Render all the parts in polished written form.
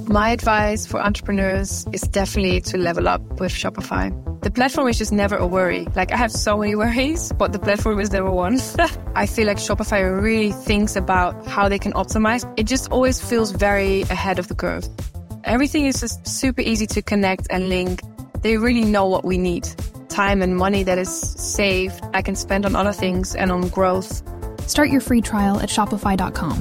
My advice for entrepreneurs is definitely to level up with Shopify. The platform is just never a worry. Like, I have so many worries, but the platform is never one. I feel like Shopify really thinks about how they can optimize. It just always feels very ahead of the curve. Everything is just super easy to connect and link. They really know what we need. Time and money that is saved, I can spend on other things and on growth. Start your free trial at shopify.com.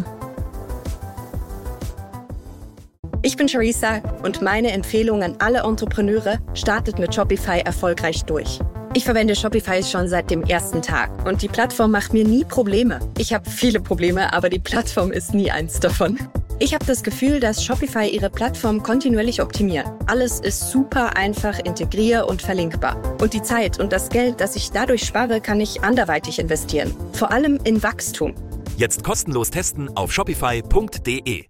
Ich bin Charissa und meine Empfehlung an alle Entrepreneure: startet mit Shopify erfolgreich durch. Ich verwende Shopify schon seit dem ersten Tag und die Plattform macht mir nie Probleme. Ich habe viele Probleme, aber die Plattform ist nie eins davon. Ich habe das Gefühl, dass Shopify ihre Plattform kontinuierlich optimiert. Alles ist super einfach integrier- und verlinkbar. Und die Zeit und das Geld, das ich dadurch spare, kann ich anderweitig investieren. Vor allem in Wachstum. Jetzt kostenlos testen auf shopify.de.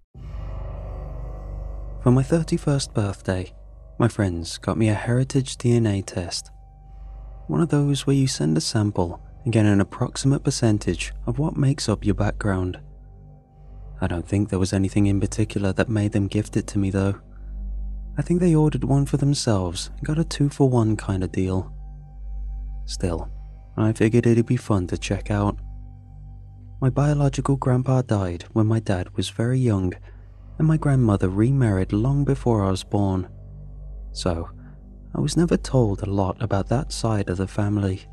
For my 31st birthday, my friends got me a heritage DNA test. One of those where you send a sample and get an approximate percentage of what makes up your background. I don't think there was anything in particular that made them gift it to me though. I think they ordered one for themselves and got a 2-for-1 kind of deal. Still, I figured it'd be fun to check out. My biological grandpa died when my dad was very young, and my grandmother remarried long before I was born. So, I was never told a lot about that side of the family.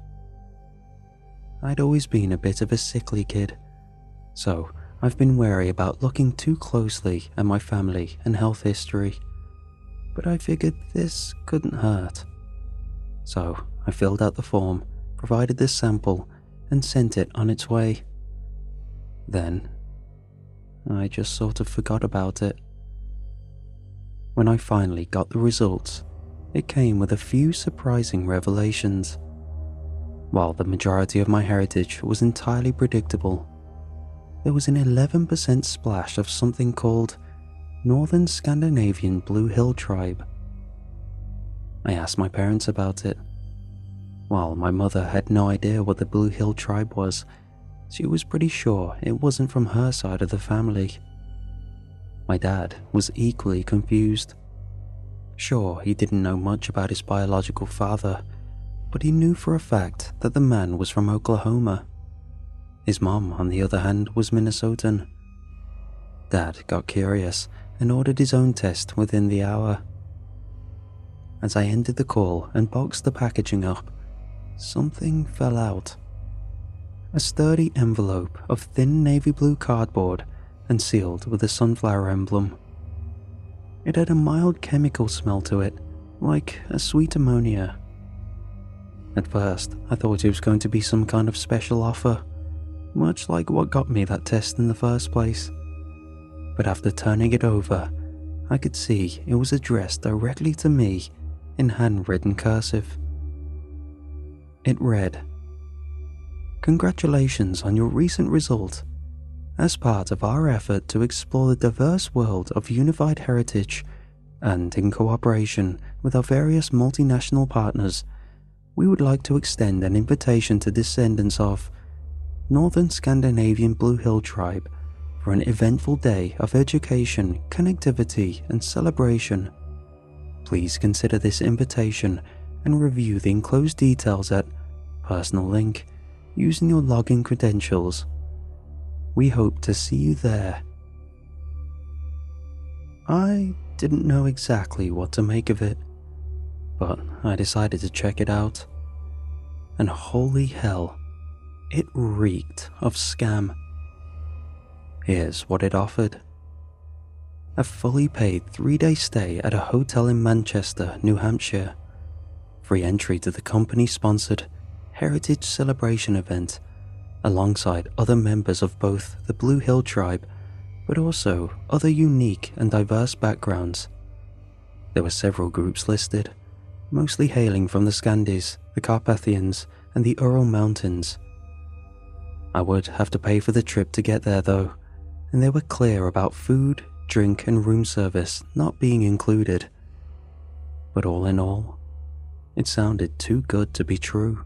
I'd always been a bit of a sickly kid, so I've been wary about looking too closely at my family and health history, but I figured this couldn't hurt. So I filled out the form, provided the sample, and sent it on its way. Then, I just sort of forgot about it. When I finally got the results, it came with a few surprising revelations. While the majority of my heritage was entirely predictable, there was an 11% splash of something called Northern Scandinavian Blue Hill Tribe. I asked my parents about it. While my mother had no idea what the Blue Hill Tribe was, she was pretty sure it wasn't from her side of the family. My dad was equally confused. Sure, he didn't know much about his biological father, but he knew for a fact that the man was from Oklahoma. His mom, on the other hand, was Minnesotan. Dad got curious and ordered his own test within the hour. As I ended the call and boxed the packaging up, something fell out. A sturdy envelope of thin navy blue cardboard and sealed with a sunflower emblem. It had a mild chemical smell to it, like a sweet ammonia. At first, I thought it was going to be some kind of special offer, much like what got me that test in the first place. But after turning it over, I could see it was addressed directly to me in handwritten cursive. It read, "Congratulations on your recent result. As part of our effort to explore the diverse world of unified heritage, and in cooperation with our various multinational partners, we would like to extend an invitation to descendants of Northern Scandinavian Blue Hill Tribe for an eventful day of education, connectivity, and celebration. Please consider this invitation and review the enclosed details at personal link using your login credentials. We hope to see you there." I didn't know exactly what to make of it, but I decided to check it out. And holy hell, it reeked of scam. Here's what it offered. A fully paid 3-day stay at a hotel in Manchester, New Hampshire. Free entry to the company-sponsored Heritage Celebration event, alongside other members of both the Blue Hill Tribe, but also other unique and diverse backgrounds. There were several groups listed, mostly hailing from the Scandis, the Carpathians, and the Ural Mountains. I would have to pay for the trip to get there though, and they were clear about food, drink, and room service not being included. But all in all, it sounded too good to be true.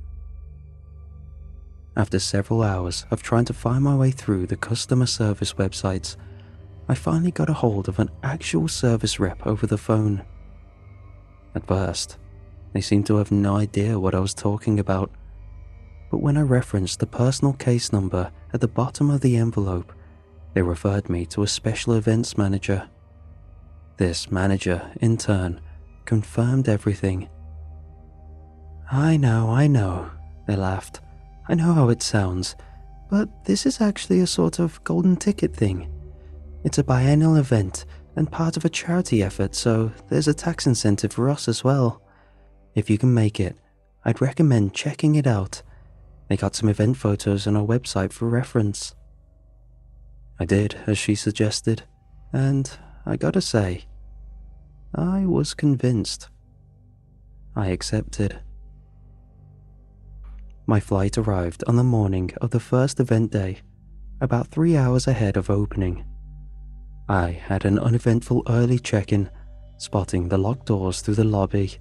After several hours of trying to find my way through the customer service websites, I finally got a hold of an actual service rep over the phone. At first, they seemed to have no idea what I was talking about, but when I referenced the personal case number at the bottom of the envelope, they referred me to a special events manager. This manager, in turn, confirmed everything. I know, they laughed. I know how it sounds, but this is actually a sort of golden ticket thing. It's a biennial event and part of a charity effort, so there's a tax incentive for us as well. If you can make it, I'd recommend checking it out. They got some event photos on our website for reference. I did as she suggested, and I gotta say, I was convinced. I accepted. My flight arrived on the morning of the first event day, about 3 hours ahead of opening. I had an uneventful early check-in, spotting the locked doors through the lobby.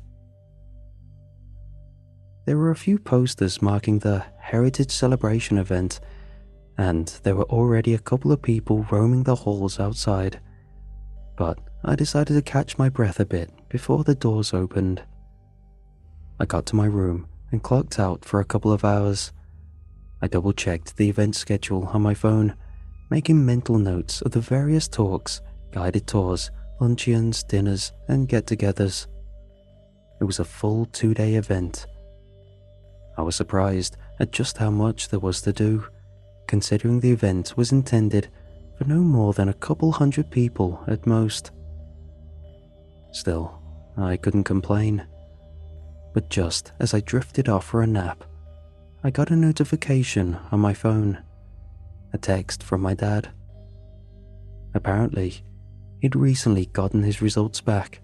There were a few posters marking the Heritage Celebration event, and there were already a couple of people roaming the halls outside. But I decided to catch my breath a bit before the doors opened. I got to my room and clocked out for a couple of hours. I double-checked the event schedule on my phone, making mental notes of the various talks, guided tours, luncheons, dinners, and get-togethers. It was a full 2-day event. I was surprised at just how much there was to do, considering the event was intended for no more than a couple hundred people at most. Still, I couldn't complain. But just as I drifted off for a nap, I got a notification on my phone, a text from my dad. Apparently, he'd recently gotten his results back.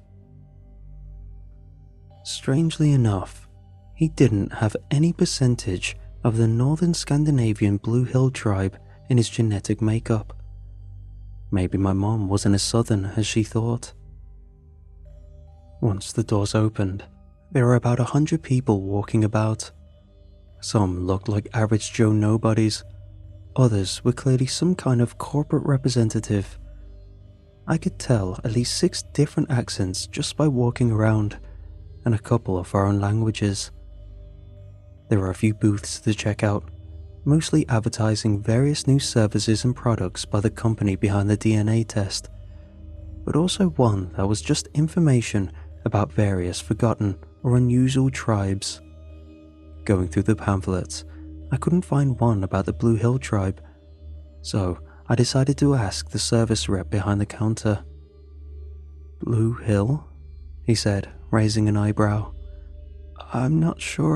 Strangely enough, he didn't have any percentage of the Northern Scandinavian Blue Hill tribe in his genetic makeup. Maybe my mom wasn't as southern as she thought. Once the doors opened, there were about 100 people walking about. Some looked like average Joe nobodies. Others were clearly some kind of corporate representative. I could tell at least 6 different accents just by walking around, and a couple of foreign languages. There were a few booths to check out, mostly advertising various new services and products by the company behind the DNA test, but also one that was just information about various forgotten or unusual tribes. Going through the pamphlets, I couldn't find one about the Blue Hill tribe, so I decided to ask the service rep behind the counter. "Blue Hill?" he said, raising an eyebrow. "I'm not sure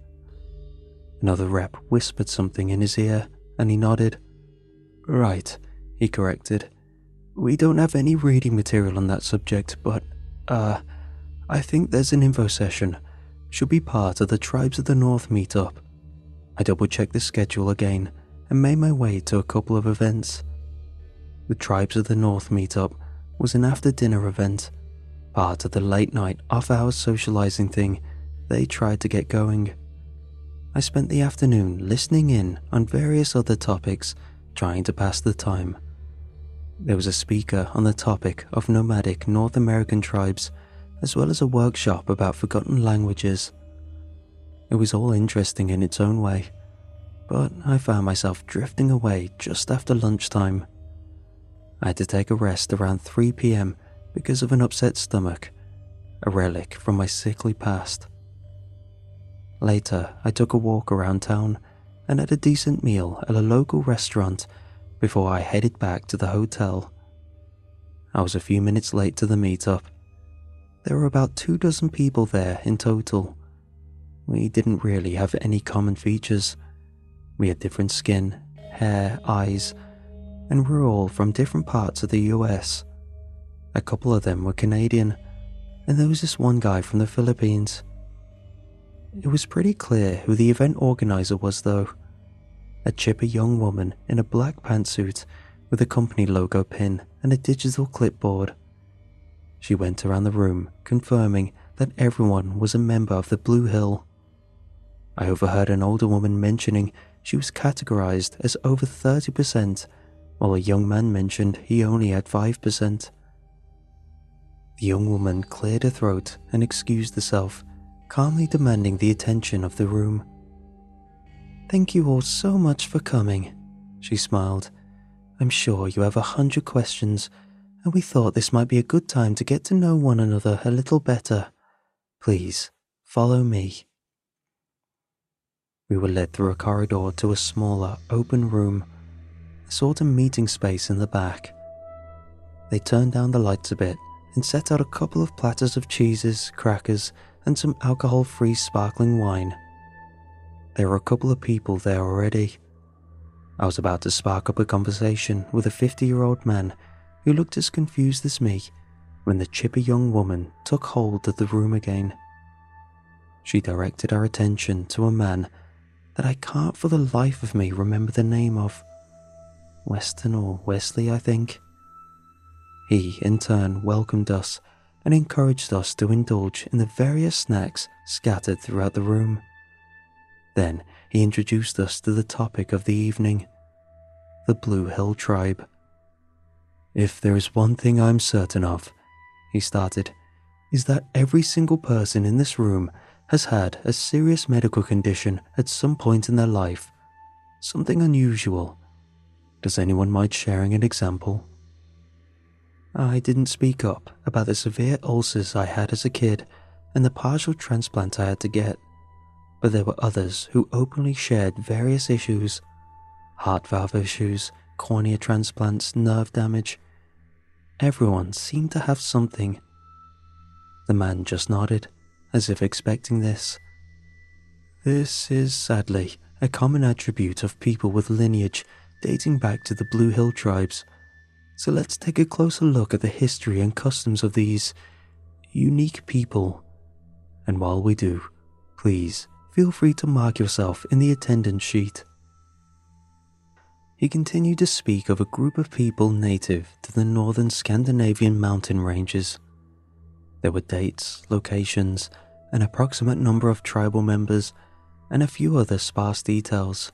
Another rep whispered something in his ear, and he nodded. "Right," he corrected. "We don't have any reading material on that subject, but, I think there's an info session. Should be part of the Tribes of the North meetup." I double-checked the schedule again and made my way to a couple of events. The Tribes of the North meetup was an after-dinner event, part of the late-night off-hours socializing thing they tried to get going. I spent the afternoon listening in on various other topics, trying to pass the time. There was a speaker on the topic of nomadic North American tribes, as well as a workshop about forgotten languages. It was all interesting in its own way, but I found myself drifting away just after lunchtime. I had to take a rest around 3 p.m. because of an upset stomach, a relic from my sickly past. Later, I took a walk around town and had a decent meal at a local restaurant before I headed back to the hotel. I was a few minutes late to the meetup. There were about 24 people there in total. We didn't really have any common features. We had different skin, hair, eyes, and we were all from different parts of the US. A couple of them were Canadian, and there was this one guy from the Philippines. It was pretty clear who the event organizer was, though. A chipper young woman in a black pantsuit with a company logo pin and a digital clipboard. She went around the room confirming that everyone was a member of the Blue Hill. I overheard an older woman mentioning she was categorized as over 30% while a young man mentioned he only had 5%. The young woman cleared her throat and excused herself, calmly demanding the attention of the room. "Thank you all so much for coming," she smiled. "I'm sure you have 100 questions, and we thought this might be a good time to get to know one another a little better. Please, follow me." We were led through a corridor to a smaller, open room, a sort of meeting space in the back. They turned down the lights a bit and set out a couple of platters of cheeses, crackers, and some alcohol-free sparkling wine. There were a couple of people there already. I was about to spark up a conversation with a 50-year-old man who looked as confused as me when the chipper young woman took hold of the room again. She directed our attention to a man that I can't for the life of me remember the name of. Weston or Wesley, I think. He, in turn, welcomed us and encouraged us to indulge in the various snacks scattered throughout the room. Then he introduced us to the topic of the evening, the Blue Hill Tribe. "If there is one thing I'm certain of," he started, "is that every single person in this room has had a serious medical condition at some point in their life, something unusual. Does anyone mind sharing an example?" I didn't speak up about the severe ulcers I had as a kid and the partial transplant I had to get, but there were others who openly shared various issues: heart valve issues, cornea transplants, nerve damage. Everyone seemed to have something. The man just nodded, as if expecting this. This is, sadly, a common attribute of people with lineage dating back to the Blue Hill tribes. So let's take a closer look at the history and customs of these unique people. And while we do, please feel free to mark yourself in the attendance sheet. He continued to speak of a group of people native to the northern Scandinavian mountain ranges. There were dates, locations, an approximate number of tribal members, and a few other sparse details.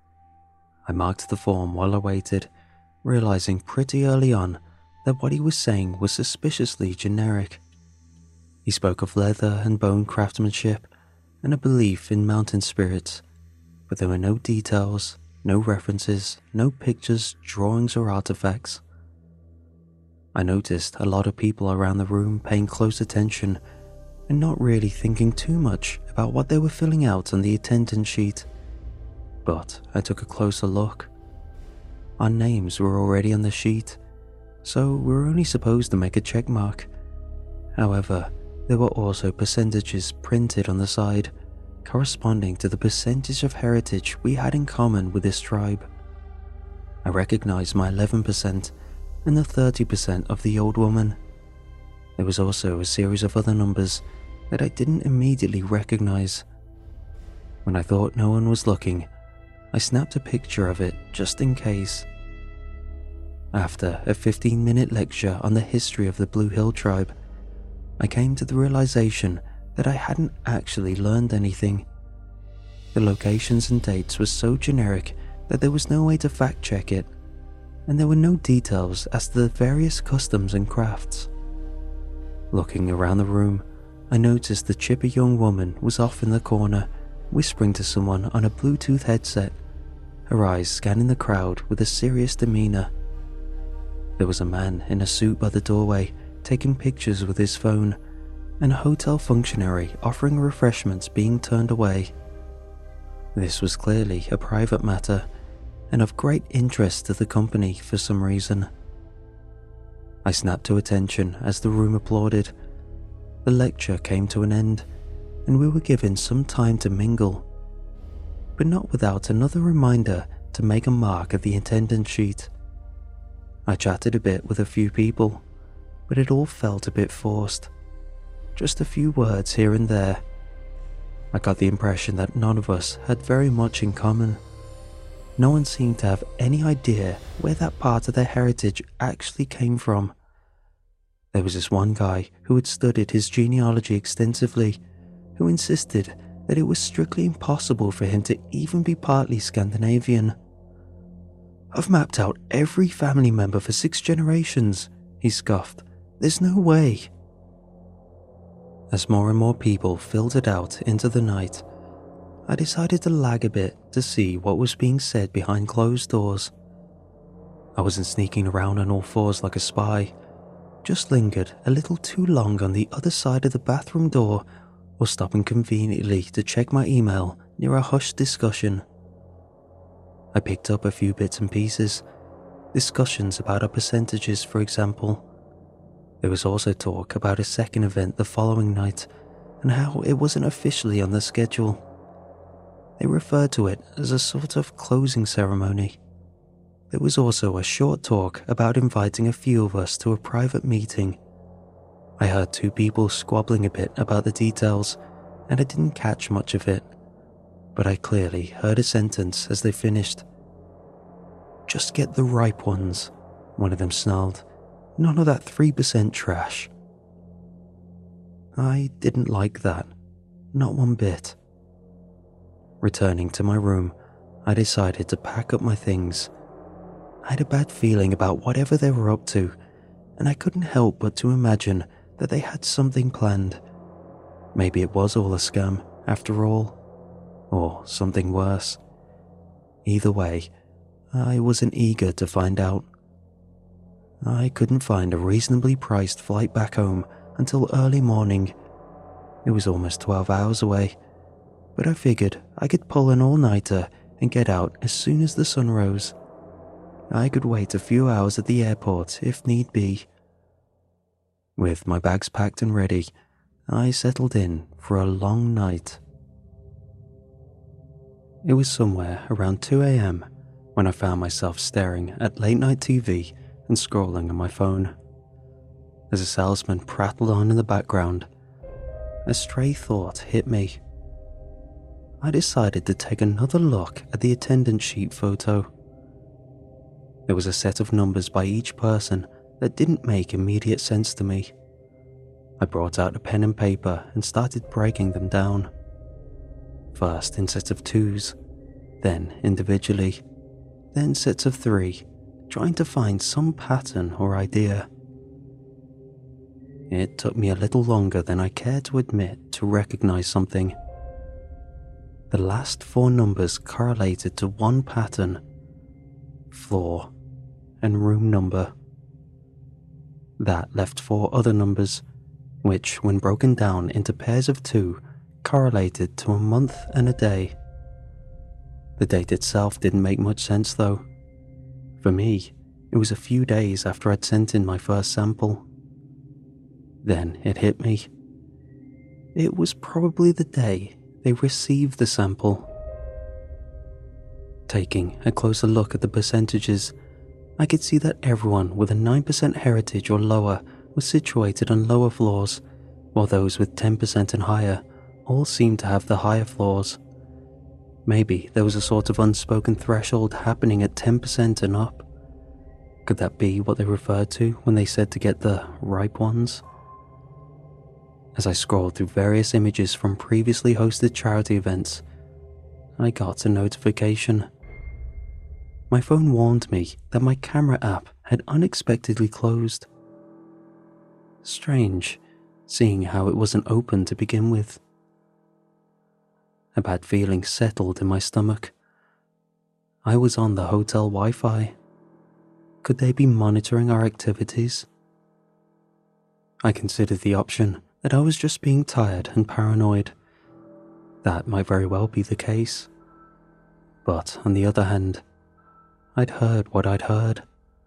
I marked the form while I waited, realizing pretty early on that what he was saying was suspiciously generic. He spoke of leather and bone craftsmanship and a belief in mountain spirits, but there were no details, no references, no pictures, drawings, or artifacts. I noticed a lot of people around the room paying close attention and not really thinking too much about what they were filling out on the attendance sheet. But I took a closer look. Our names were already on the sheet, so we were only supposed to make a check mark. However, there were also percentages printed on the side, corresponding to the percentage of heritage we had in common with this tribe. I recognized my 11% and the 30% of the old woman. There was also a series of other numbers that I didn't immediately recognize. When I thought no one was looking, I snapped a picture of it just in case. After a 15-minute lecture on the history of the Blue Hill tribe, I came to the realization that I hadn't actually learned anything. The locations and dates were so generic that there was no way to fact-check it, and there were no details as to the various customs and crafts. Looking around the room, I noticed the chipper young woman was off in the corner, whispering to someone on a Bluetooth headset, her eyes scanning the crowd with a serious demeanor. There was a man in a suit by the doorway taking pictures with his phone, and a hotel functionary offering refreshments being turned away. This was clearly a private matter and of great interest to the company for some reason. I snapped to attention as the room applauded. The lecture came to an end, and we were given some time to mingle, but not without another reminder to make a mark at the attendance sheet. I chatted a bit with a few people, but it all felt a bit forced. Just a few words here and there. I got the impression that none of us had very much in common. No one seemed to have any idea where that part of their heritage actually came from. There was this one guy who had studied his genealogy extensively, who insisted that it was strictly impossible for him to even be partly Scandinavian. I've mapped out every family member for 6 generations, he scoffed. There's no way. As more and more people filtered out into the night, I decided to lag a bit to see what was being said behind closed doors. I wasn't sneaking around on all fours like a spy, just lingered a little too long on the other side of the bathroom door or stopping conveniently to check my email near a hushed discussion. I picked up a few bits and pieces, discussions about our percentages, for example. There was also talk about a second event the following night and how it wasn't officially on the schedule. They referred to it as a sort of closing ceremony. There was also a short talk about inviting a few of us to a private meeting. I heard 2 people squabbling a bit about the details, and I didn't catch much of it, but I clearly heard a sentence as they finished. "Just get the ripe ones," one of them snarled. "None of that 3% trash." I didn't like that, not one bit. Returning to my room, I decided to pack up my things. I had a bad feeling about whatever they were up to, and I couldn't help but to imagine that they had something planned. Maybe it was all a scam, after all, or something worse. Either way, I wasn't eager to find out. I couldn't find a reasonably priced flight back home until early morning. It was almost 12 hours away, but I figured I could pull an all-nighter and get out as soon as the sun rose. I could wait a few hours at the airport if need be. With my bags packed and ready, I settled in for a long night. It was somewhere around 2 a.m. when I found myself staring at late-night TV and scrolling on my phone. As a salesman prattled on in the background, a stray thought hit me. I decided to take another look at the attendance sheet photo. There was a set of numbers by each person that didn't make immediate sense to me. I brought out a pen and paper and started breaking them down. First in sets of 2s, then individually, then sets of 3, trying to find some pattern or idea. It took me a little longer than I cared to admit to recognize something. The last 4 numbers correlated to one pattern: floor and room number. That left 4 other numbers, which, when broken down into pairs of 2, correlated to a month and a day. The date itself didn't make much sense though. For me, it was a few days after I'd sent in my first sample. Then it hit me. It was probably the day they received the sample. Taking a closer look at the percentages, I could see that everyone with a 9% heritage or lower was situated on lower floors, while those with 10% and higher all seemed to have the higher floors. Maybe there was a sort of unspoken threshold happening at 10% and up. Could that be what they referred to when they said to get the ripe ones? As I scrolled through various images from previously hosted charity events, I got a notification. My phone warned me that my camera app had unexpectedly closed. Strange, seeing how it wasn't open to begin with. A bad feeling settled in my stomach. I was on the hotel Wi-Fi. Could they be monitoring our activities? I considered the option that I was just being tired and paranoid. That might very well be the case. But on the other hand, I'd heard what I'd heard.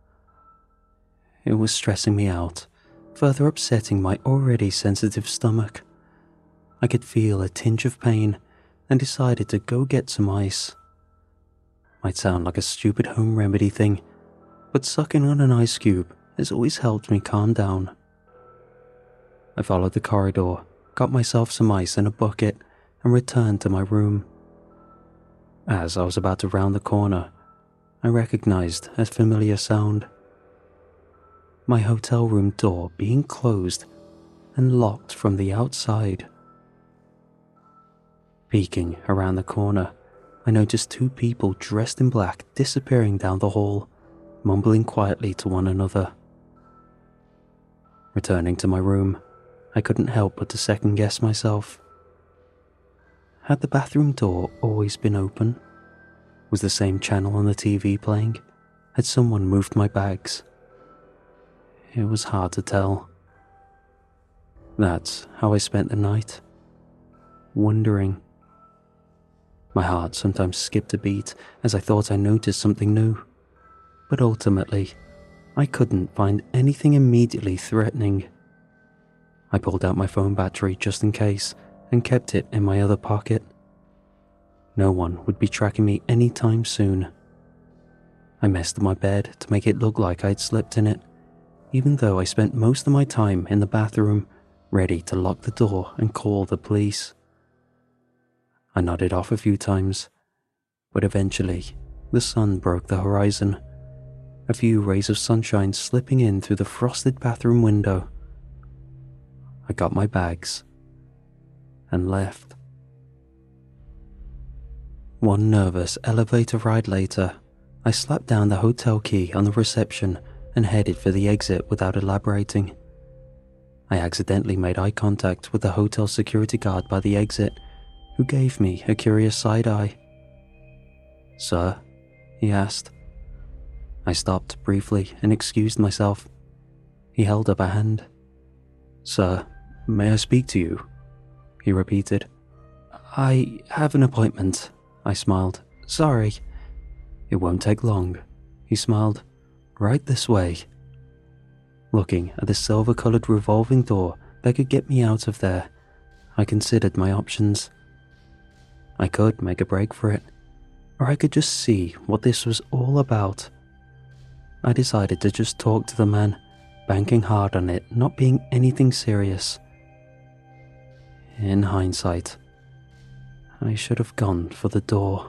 It was stressing me out, further upsetting my already sensitive stomach. I could feel a tinge of pain and decided to go get some ice. Might sound like a stupid home remedy thing, but sucking on an ice cube has always helped me calm down. I followed the corridor, got myself some ice in a bucket, and returned to my room. As I was about to round the corner, I recognized a familiar sound. My hotel room door being closed and locked from the outside. Peeking around the corner, I noticed two people dressed in black disappearing down the hall, mumbling quietly to one another. Returning to my room, I couldn't help but to second-guess myself. Had the bathroom door always been open? Was the same channel on the TV playing? Had someone moved my bags? It was hard to tell. That's how I spent the night. Wondering. My heart sometimes skipped a beat as I thought I noticed something new. But ultimately, I couldn't find anything immediately threatening. I pulled out my phone battery just in case and kept it in my other pocket. No one would be tracking me anytime soon. I messed with my bed to make it look like I'd slept in it, even though I spent most of my time in the bathroom, ready to lock the door and call the police. I nodded off a few times, but eventually the sun broke the horizon, a few rays of sunshine slipping in through the frosted bathroom window. I got my bags and left. One nervous elevator ride later, I slapped down the hotel key on the reception and headed for the exit without elaborating. I accidentally made eye contact with the hotel security guard by the exit, who gave me a curious side-eye. "Sir?" he asked. I stopped briefly and excused myself. He held up a hand. "Sir, may I speak to you?" he repeated. "I have an appointment," I smiled. "Sorry." "It won't take long," he smiled. "Right this way." Looking at the silver-colored revolving door that could get me out of there, I considered my options. I could make a break for it, or I could just see what this was all about. I decided to just talk to the man, banking hard on it not being anything serious. In hindsight, I should have gone for the door.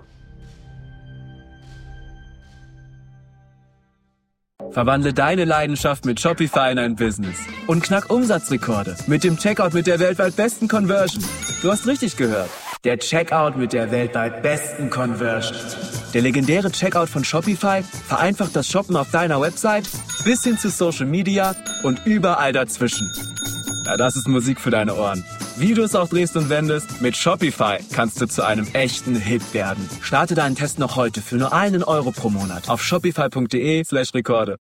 Verwandle deine Leidenschaft mit Shopify in ein Business und knack Umsatzrekorde mit dem Checkout mit der weltweit besten Conversion. Du hast richtig gehört. Der Checkout mit der weltweit besten Conversion. Der legendäre Checkout von Shopify vereinfacht das Shoppen auf deiner Website bis hin zu Social Media und überall dazwischen. Ja, das ist Musik für deine Ohren. Wie du es auch drehst und wendest, mit Shopify kannst du zu einem echten Hit werden. Starte deinen Test noch heute für nur €1 pro Monat auf shopify.de/Rekorde.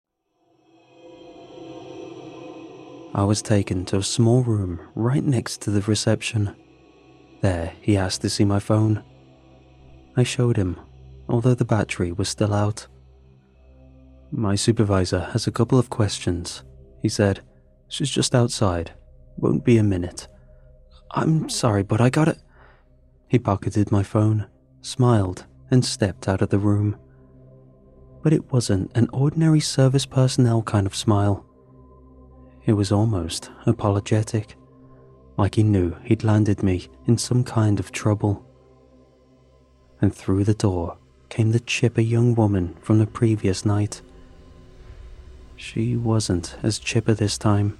I was taken to a small room right next to the reception. There, he asked to see my phone. I showed him, although the battery was still out. "My supervisor has a couple of questions," he said. "She's just outside. Won't be a minute." "I'm sorry, but I got it." He pocketed my phone, smiled, and stepped out of the room. But it wasn't an ordinary service personnel kind of smile. It was almost apologetic, like he knew he'd landed me in some kind of trouble. And through the door came the chipper young woman from the previous night. She wasn't as chipper this time.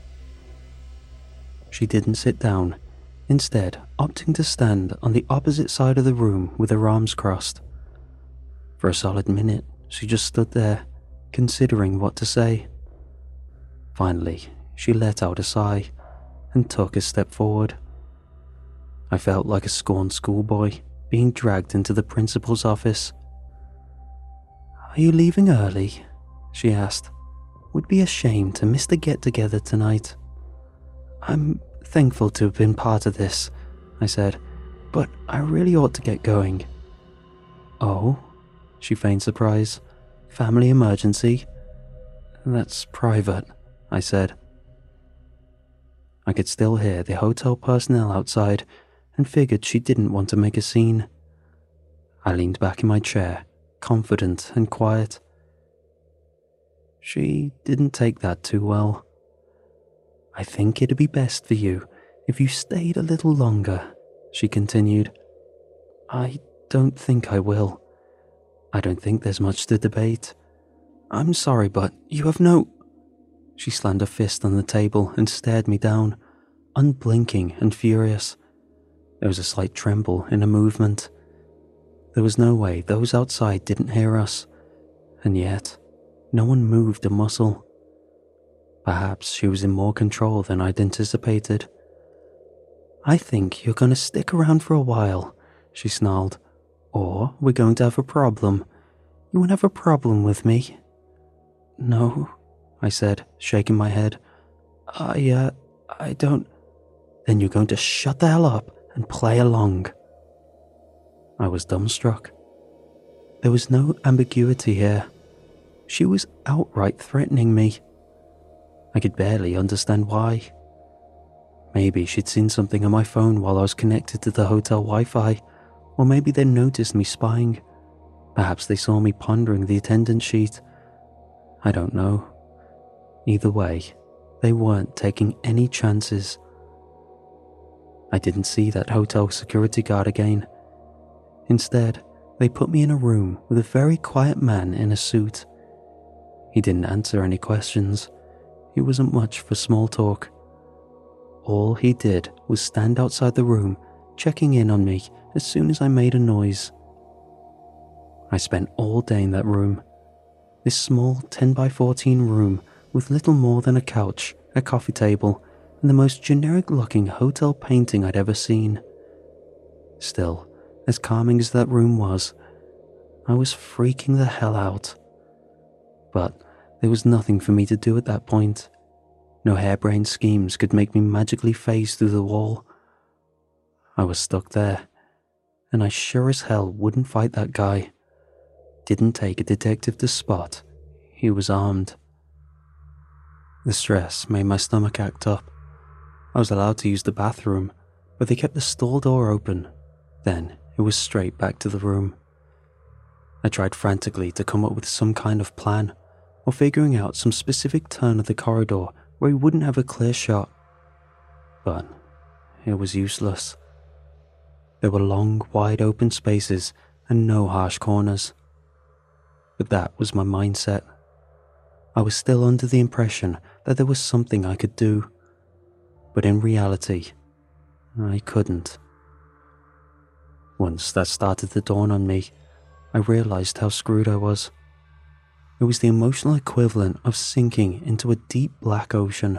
She didn't sit down, instead opting to stand on the opposite side of the room with her arms crossed. For a solid minute, she just stood there, considering what to say. Finally, she let out a sigh and took a step forward. I felt like a scorned schoolboy being dragged into the principal's office. "Are you leaving early?" she asked. "Would be a shame to miss the get-together tonight." "I'm thankful to have been part of this," I said, "but I really ought to get going." "Oh?" she feigned surprise. "Family emergency?" "That's private," I said. I could still hear the hotel personnel outside and figured she didn't want to make a scene. I leaned back in my chair, confident and quiet. She didn't take that too well. "I think it'd be best for you if you stayed a little longer," she continued. "I don't think I will. I don't think there's much to debate. I'm sorry, but you have no—" She slammed a fist on the table and stared me down, unblinking and furious. There was a slight tremble in her movement. There was no way those outside didn't hear us, and yet no one moved a muscle. Perhaps she was in more control than I'd anticipated. "I think you're going to stick around for a while," she snarled, "or we're going to have a problem. You won't have a problem with me." "No," I said, shaking my head. I don't." "Then you're going to shut the hell up and play along." I was dumbstruck. There was no ambiguity here. She was outright threatening me. I could barely understand why. Maybe she'd seen something on my phone while I was connected to the hotel Wi-Fi, or maybe they noticed me spying. Perhaps they saw me pondering the attendance sheet. I don't know. Either way, they weren't taking any chances. I didn't see that hotel security guard again. Instead, they put me in a room with a very quiet man in a suit. He didn't answer any questions. He wasn't much for small talk. All he did was stand outside the room, checking in on me as soon as I made a noise. I spent all day in that room. This small 10x14 room with little more than a couch, a coffee table, and the most generic-looking hotel painting I'd ever seen. Still, as calming as that room was, I was freaking the hell out. But there was nothing for me to do at that point. No harebrained schemes could make me magically phase through the wall. I was stuck there, and I sure as hell wouldn't fight that guy. Didn't take a detective to spot. He was armed. The stress made my stomach act up. I was allowed to use the bathroom, but they kept the stall door open. Then it was straight back to the room. I tried frantically to come up with some kind of plan, or figuring out some specific turn of the corridor where he wouldn't have a clear shot. But it was useless. There were long, wide open spaces and no harsh corners. But that was my mindset. I was still under the impression that there was something I could do. But in reality, I couldn't. Once that started to dawn on me, I realized how screwed I was. It was the emotional equivalent of sinking into a deep black ocean.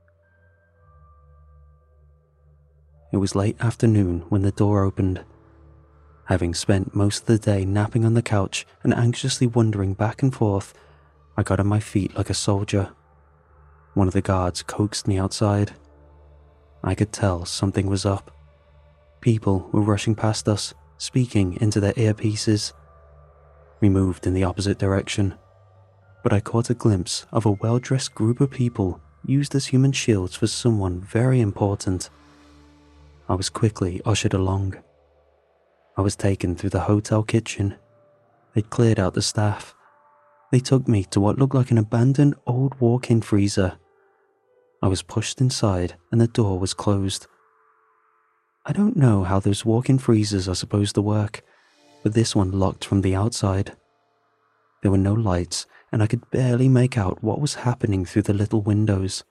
It was late afternoon when the door opened. Having spent most of the day napping on the couch and anxiously wandering back and forth, I got on my feet like a soldier. One of the guards coaxed me outside. I could tell something was up. People were rushing past us, speaking into their earpieces. We moved in the opposite direction, but I caught a glimpse of a well-dressed group of people used as human shields for someone very important. I was quickly ushered along. I was taken through the hotel kitchen. They'd cleared out the staff. They took me to what looked like an abandoned old walk-in freezer. I was pushed inside and the door was closed. I don't know how those walk-in freezers are supposed to work, but this one locked from the outside. There were no lights and I could barely make out what was happening through the little windows.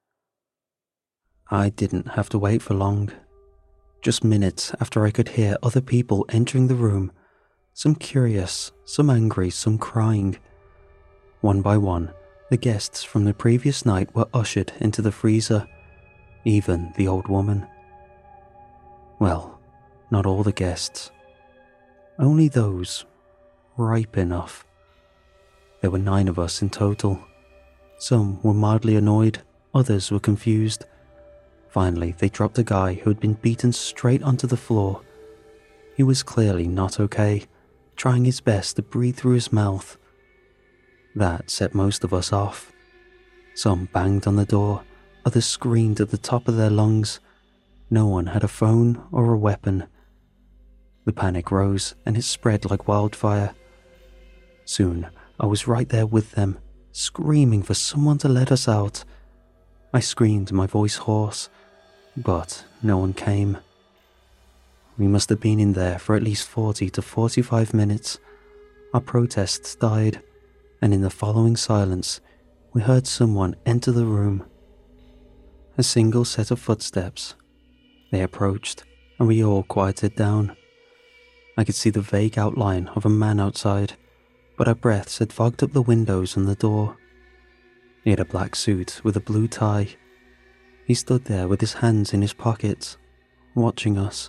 I didn't have to wait for long. Just minutes after I could hear other people entering the room, some curious, some angry, some crying. One by one, the guests from the previous night were ushered into the freezer, even the old woman. Well, not all the guests. Only those ripe enough. There were 9 of us in total. Some were mildly annoyed, others were confused. Finally, they dropped a guy who had been beaten straight onto the floor. He was clearly not okay, trying his best to breathe through his mouth. That set most of us off. Some banged on the door, others screamed at the top of their lungs. No one had a phone or a weapon. The panic rose and it spread like wildfire. Soon, I was right there with them, screaming for someone to let us out. I screamed, my voice hoarse, but no one came. We must have been in there for at least 40 to 45 minutes. Our protests died, and in the following silence, we heard someone enter the room. A single set of footsteps. They approached, and we all quieted down. I could see the vague outline of a man outside, but our breaths had fogged up the windows and the door. He had a black suit with a blue tie. He stood there with his hands in his pockets, watching us.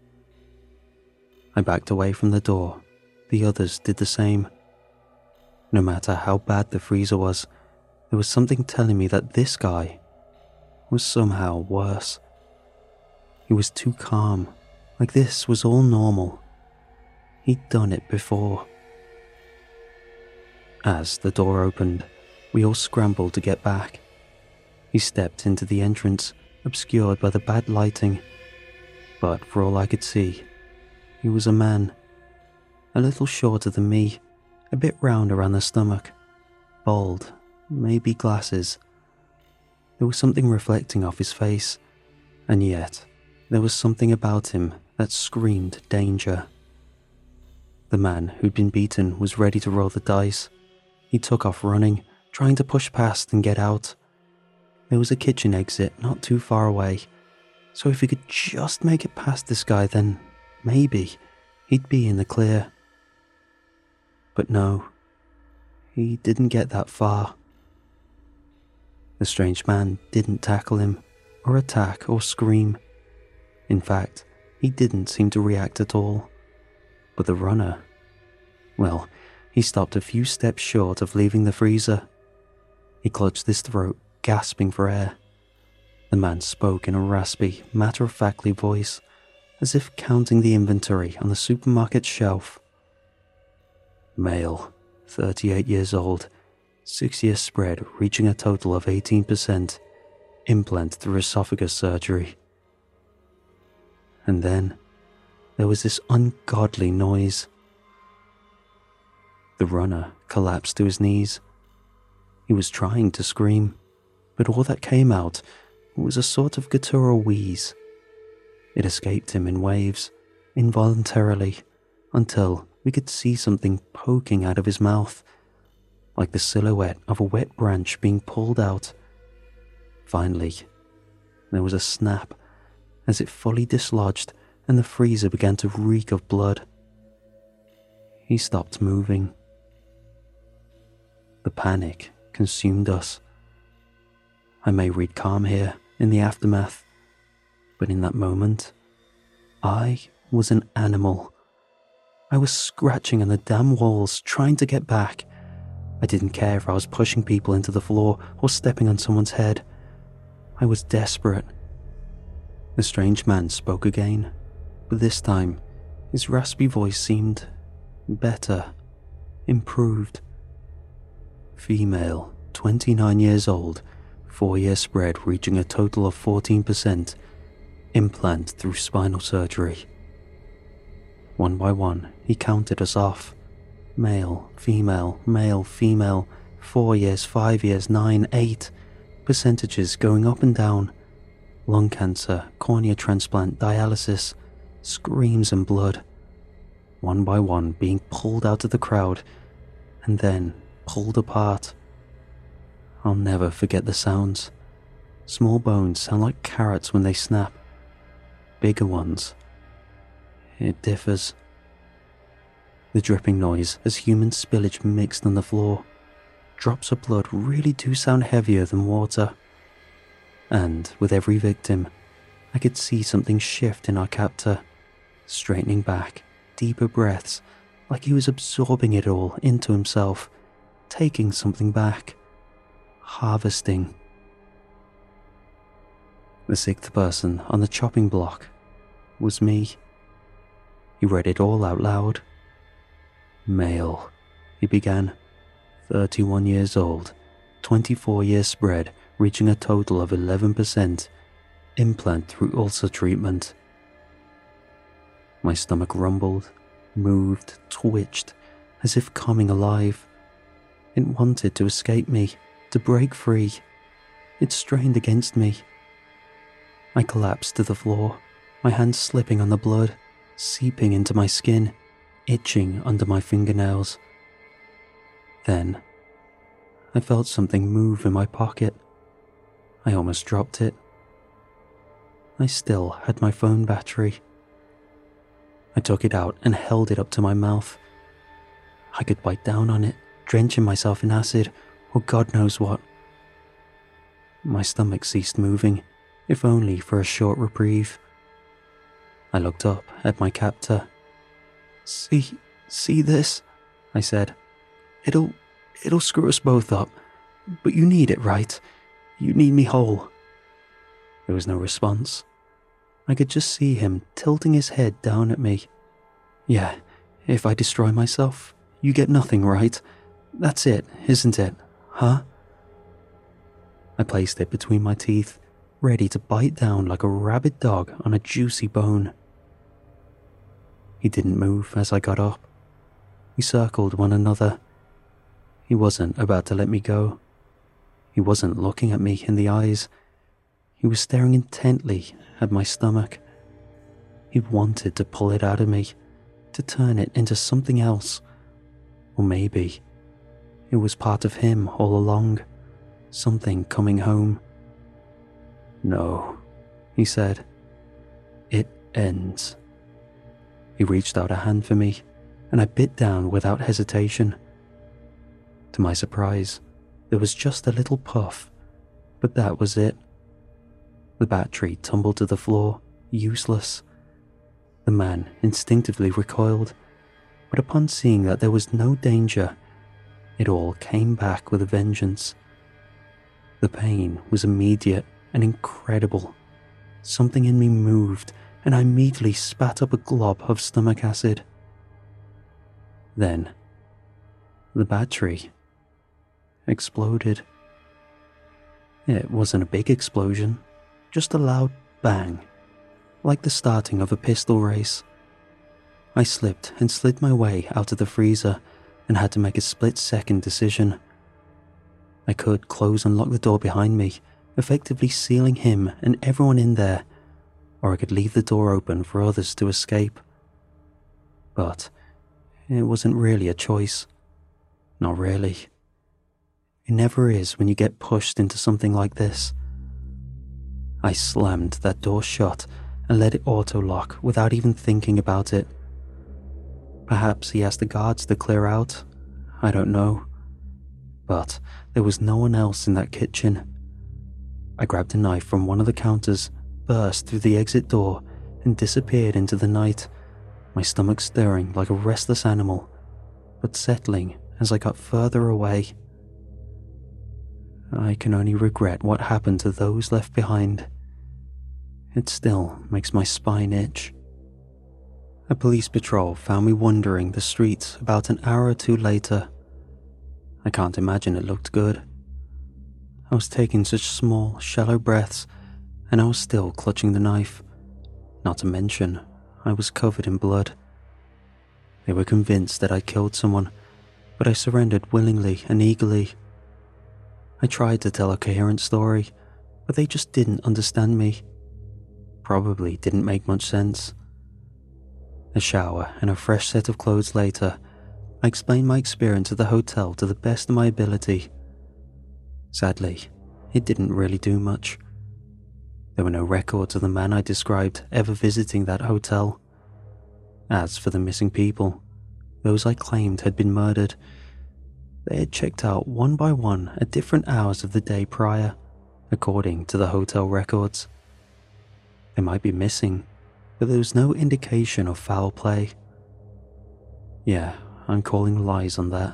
I backed away from the door. The others did the same. No matter how bad the freezer was, there was something telling me that this guy was somehow worse. He was too calm, like this was all normal. He'd done it before. As the door opened, we all scrambled to get back. He stepped into the entrance, obscured by the bad lighting. But for all I could see, he was a man. A little shorter than me, a bit round around the stomach. Bald, maybe glasses. There was something reflecting off his face, and yet there was something about him that screamed danger. The man who'd been beaten was ready to roll the dice. He took off running, trying to push past and get out. There was a kitchen exit not too far away, so if he could just make it past this guy, then maybe he'd be in the clear. But no, he didn't get that far. The strange man didn't tackle him, or attack, or scream. In fact, he didn't seem to react at all. But the runner, well, he stopped a few steps short of leaving the freezer. He clutched his throat, gasping for air. The man spoke in a raspy, matter-of-factly voice, as if counting the inventory on the supermarket shelf. Male, 38 years old, 6-year spread reaching a total of 18%, implant through esophagus surgery. And then there was this ungodly noise. The runner collapsed to his knees. He was trying to scream, but all that came out was a sort of guttural wheeze. It escaped him in waves, involuntarily, until we could see something poking out of his mouth, like the silhouette of a wet branch being pulled out. Finally, there was a snap as it fully dislodged and the freezer began to reek of blood. He stopped moving. The panic consumed us. I may read calm here in the aftermath, but in that moment, I was an animal. I was scratching on the damn walls, trying to get back. I didn't care if I was pushing people into the floor or stepping on someone's head. I was desperate. The strange man spoke again, but this time, his raspy voice seemed better, improved. Female, 29 years old, 4-year spread reaching a total of 14%, implant through spinal surgery. One by one, he counted us off. Male, female, 4 years, 5 years, 9, 8. Percentages going up and down. Lung cancer, cornea transplant, dialysis, screams and blood. One by one being pulled out of the crowd, and then pulled apart. I'll never forget the sounds. Small bones sound like carrots when they snap. Bigger ones, it differs. The dripping noise as human spillage mixed on the floor. Drops of blood really do sound heavier than water. And with every victim, I could see something shift in our captor, straightening back, deeper breaths, like he was absorbing it all into himself, taking something back, harvesting. The 6th person on the chopping block was me. He read it all out loud. Male, he began, 31 years old, 24-year spread, reaching a total of 11%, implant through ulcer treatment. My stomach rumbled, moved, twitched, as if coming alive. It wanted to escape me, to break free. It strained against me. I collapsed to the floor, my hands slipping on the blood, seeping into my skin, itching under my fingernails. Then, I felt something move in my pocket. I almost dropped it. I still had my phone battery. I took it out and held it up to my mouth. I could bite down on it, drenching myself in acid, or God knows what. My stomach ceased moving, if only for a short reprieve. I looked up at my captor. See this? I said. It'll screw us both up, but you need it, right? You need me whole. There was no response. I could just see him tilting his head down at me. Yeah, if I destroy myself, you get nothing, right? That's it, isn't it? Huh? I placed it between my teeth, ready to bite down like a rabid dog on a juicy bone. He didn't move as I got up. We circled one another. He wasn't about to let me go. He wasn't looking at me in the eyes. He was staring intently at my stomach. He wanted to pull it out of me, to turn it into something else. Or maybe it was part of him all along, something coming home. No, he said. It ends. He reached out a hand for me, and I bit down without hesitation. To my surprise, there was just a little puff, but that was it. The battery tumbled to the floor, useless. The man instinctively recoiled, but upon seeing that there was no danger, it all came back with a vengeance. The pain was immediate and incredible. Something in me moved, and I immediately spat up a glob of stomach acid. Then, the battery exploded. It wasn't a big explosion, just a loud bang, like the starting of a pistol race. I slipped and slid my way out of the freezer and had to make a split-second decision. I could close and lock the door behind me, effectively sealing him and everyone in there, or I could leave the door open for others to escape. But it wasn't really a choice. Not really. It never is when you get pushed into something like this. I slammed that door shut and let it auto-lock without even thinking about it. Perhaps he asked the guards to clear out. I don't know. But there was no one else in that kitchen. I grabbed a knife from one of the counters, burst through the exit door, and disappeared into the night, my stomach stirring like a restless animal, but settling as I got further away. I can only regret what happened to those left behind. It still makes my spine itch. A police patrol found me wandering the streets about an hour or two later. I can't imagine it looked good. I was taking such small, shallow breaths, and I was still clutching the knife. Not to mention, I was covered in blood. They were convinced that I killed someone, but I surrendered willingly and eagerly. I tried to tell a coherent story, but they just didn't understand me. Probably didn't make much sense. A shower and a fresh set of clothes later, I explained my experience at the hotel to the best of my ability. Sadly, it didn't really do much. There were no records of the man I described ever visiting that hotel. As for the missing people, those I claimed had been murdered, they had checked out one by one at different hours of the day prior, according to the hotel records. They might be missing, but there was no indication of foul play. Yeah, I'm calling lies on that.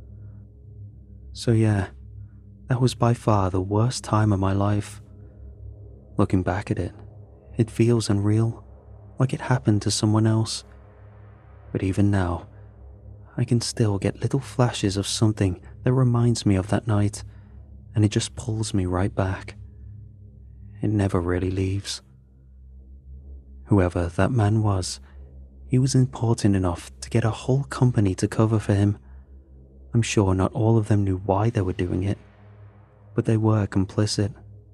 So yeah, that was by far the worst time of my life. Looking back at it, it feels unreal, like it happened to someone else. But even now, I can still get little flashes of something that reminds me of that night, and it just pulls me right back. It never really leaves. Whoever that man was, he was important enough to get a whole company to cover for him. I'm sure not all of them knew why they were doing it, but they were complicit.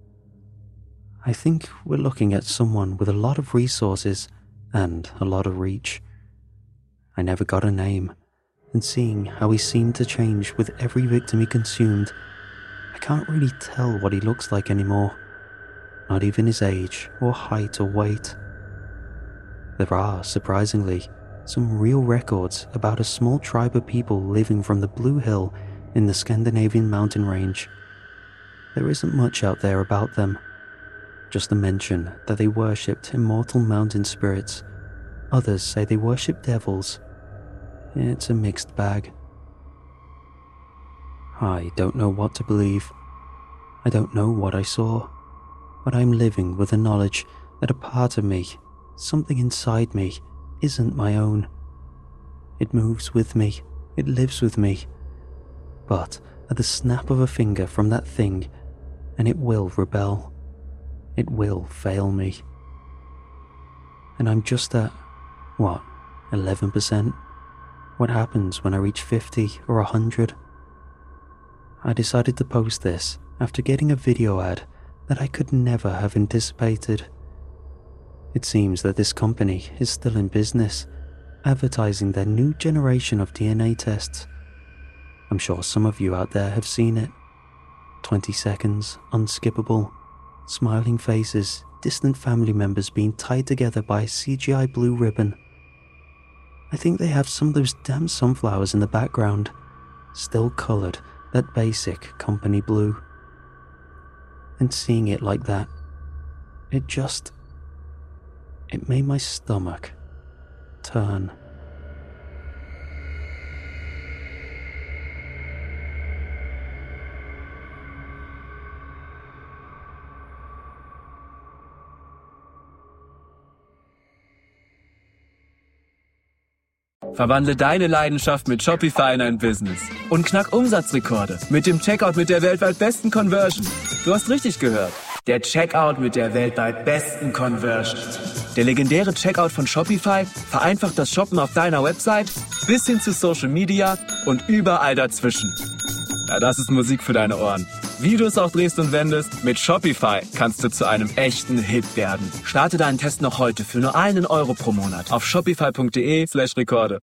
I think we're looking at someone with a lot of resources and a lot of reach. I never got a name, and seeing how he seemed to change with every victim he consumed, I can't really tell what he looks like anymore, not even his age or height or weight. There are, surprisingly, some real records about a small tribe of people living from the Blue Hill in the Scandinavian mountain range. There isn't much out there about them, just a mention that they worshipped immortal mountain spirits. Others say they worship devils. It's a mixed bag. I don't know what to believe. I don't know what I saw, but I'm living with the knowledge that a part of me, something inside me, isn't my own. It moves with me, it lives with me. But at the snap of a finger from that thing, and it will rebel. It will fail me. And I'm just at, 11%? What happens when I reach 50 or 100? I decided to post this after getting a video ad that I could never have anticipated. It seems that this company is still in business, advertising their new generation of DNA tests. I'm sure some of you out there have seen it. 20 seconds, unskippable, smiling faces, distant family members being tied together by a CGI blue ribbon. I think they have some of those damn sunflowers in the background, still coloured that basic company blue. And seeing it like that, it made my stomach turn. Verwandle deine Leidenschaft mit Shopify in ein Business und knack Umsatzrekorde mit dem Checkout mit der weltweit besten Conversion. Du hast richtig gehört. Der Checkout mit der weltweit besten Conversion. Der legendäre Checkout von Shopify vereinfacht das Shoppen auf deiner Website bis hin zu Social Media und überall dazwischen. Ja, das ist Musik für deine Ohren. Wie du es auch drehst und wendest, mit Shopify kannst du zu einem echten Hit werden. Starte deinen Test noch heute für nur €1 pro Monat auf shopify.de/Rekorde.